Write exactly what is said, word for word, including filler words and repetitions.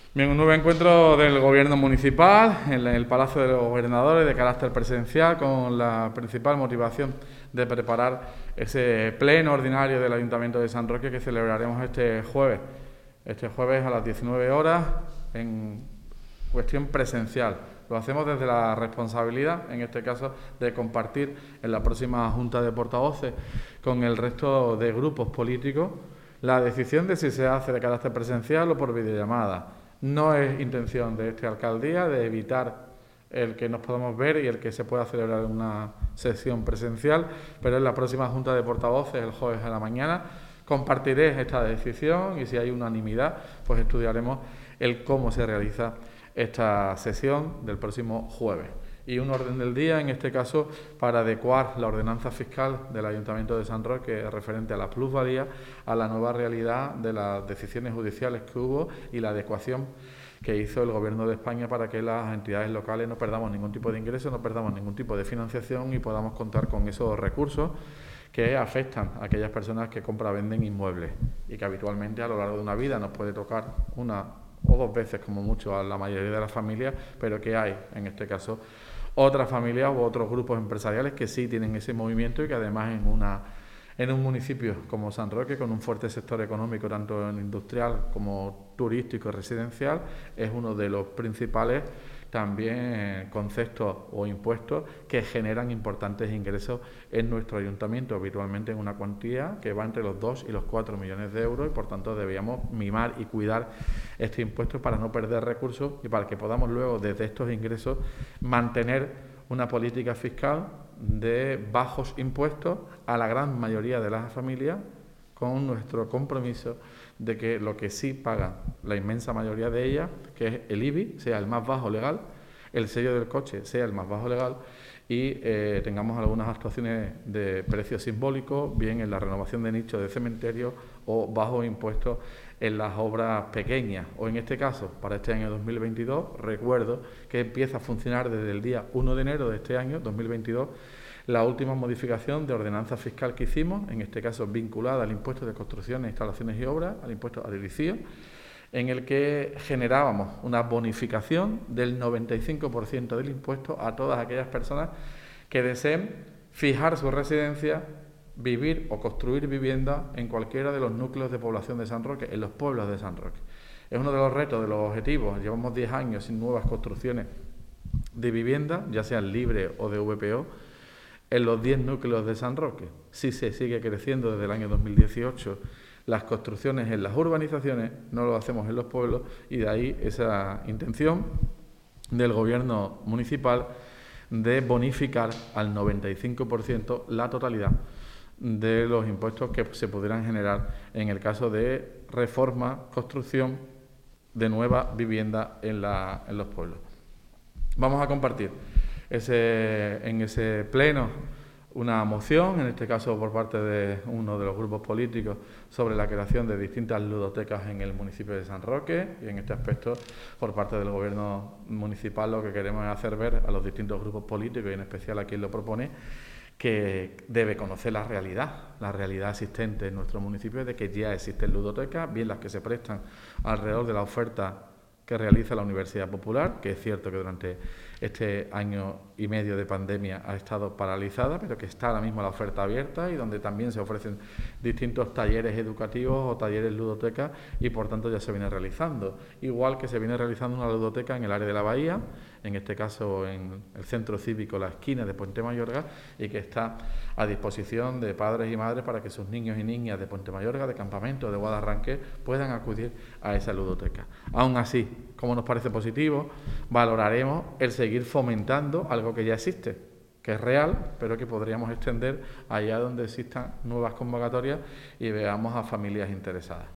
Bien, un nuevo encuentro del Gobierno municipal en el Palacio de los Gobernadores de carácter presencial con la principal motivación de preparar ese pleno ordinario del Ayuntamiento de San Roque que celebraremos este jueves, este jueves a las diecinueve horas en cuestión presencial. Lo hacemos desde la responsabilidad, en este caso, de compartir en la próxima Junta de Portavoces con el resto de grupos políticos la decisión de si se hace de carácter presencial o por videollamada. No es intención de esta alcaldía de evitar el que nos podamos ver y el que se pueda celebrar una sesión presencial, pero en la próxima Junta de Portavoces, el jueves a la mañana, compartiré esta decisión y si hay unanimidad, pues estudiaremos el cómo se realiza esta sesión del próximo jueves. Y un orden del día, en este caso, para adecuar la ordenanza fiscal del Ayuntamiento de San Roque referente a la plusvalía a la nueva realidad de las decisiones judiciales que hubo y la adecuación que hizo el Gobierno de España para que las entidades locales no perdamos ningún tipo de ingreso, no perdamos ningún tipo de financiación y podamos contar con esos recursos que afectan a aquellas personas que compra-venden inmuebles y que habitualmente a lo largo de una vida nos puede tocar una o dos veces como mucho a la mayoría de las familias, pero que hay, en este caso, otras familias u otros grupos empresariales que sí tienen ese movimiento y que además en una en un municipio como San Roque, con un fuerte sector económico tanto industrial como turístico y residencial, es uno de los principales también conceptos o impuestos que generan importantes ingresos en nuestro ayuntamiento, habitualmente en una cuantía que va entre los dos y los cuatro millones de euros y por tanto debíamos mimar y cuidar este impuesto para no perder recursos y para que podamos luego desde estos ingresos mantener una política fiscal de bajos impuestos a la gran mayoría de las familias, con nuestro compromiso de que lo que sí paga la inmensa mayoría de ellas, que es el I B I, sea el más bajo legal, el sello del coche sea el más bajo legal y eh, tengamos algunas actuaciones de precios simbólicos, bien en la renovación de nichos de cementerios o bajos impuestos en las obras pequeñas. O en este caso, para este año dos mil veintidós, recuerdo que empieza a funcionar desde el día uno de enero de este año, dos mil veintidós, la última modificación de ordenanza fiscal que hicimos, en este caso vinculada al impuesto de construcciones, instalaciones y obras, al impuesto al edilicio, en el que generábamos una bonificación del noventa y cinco por ciento del impuesto a todas aquellas personas que deseen fijar su residencia, vivir o construir vivienda en cualquiera de los núcleos de población de San Roque, en los pueblos de San Roque. Es uno de los retos, de los objetivos. Llevamos diez años sin nuevas construcciones de vivienda, ya sean libres o de V P O, en los diez núcleos de San Roque. Sí se sigue creciendo desde el año dos mil dieciocho las construcciones en las urbanizaciones, no lo hacemos en los pueblos y de ahí esa intención del Gobierno municipal de bonificar al noventa y cinco por ciento la totalidad de los impuestos que se pudieran generar en el caso de reforma, construcción de nueva vivienda en, la, en los pueblos. Vamos a compartir ese, en ese pleno una moción, en este caso por parte de uno de los grupos políticos, sobre la creación de distintas ludotecas en el municipio de San Roque y en este aspecto por parte del Gobierno municipal lo que queremos es hacer ver a los distintos grupos políticos y en especial a quien lo propone que debe conocer la realidad, la realidad existente en nuestro municipio de que ya existen ludotecas, bien las que se prestan alrededor de la oferta que realiza la Universidad Popular, que es cierto que durante este año y medio de pandemia ha estado paralizada, pero que está ahora mismo la oferta abierta y donde también se ofrecen distintos talleres educativos o talleres ludotecas y por tanto ya se viene realizando. Igual que se viene realizando una ludoteca en el área de la Bahía, en este caso en el centro cívico La Esquina de Puente Mayorga y que está a disposición de padres y madres para que sus niños y niñas de Puente Mayorga, de Campamento, de Guadarranque puedan acudir a esa ludoteca. Aún así, como nos parece positivo, valoraremos el seguir fomentando algo que ya existe, que es real, pero que podríamos extender allá donde existan nuevas convocatorias y veamos a familias interesadas.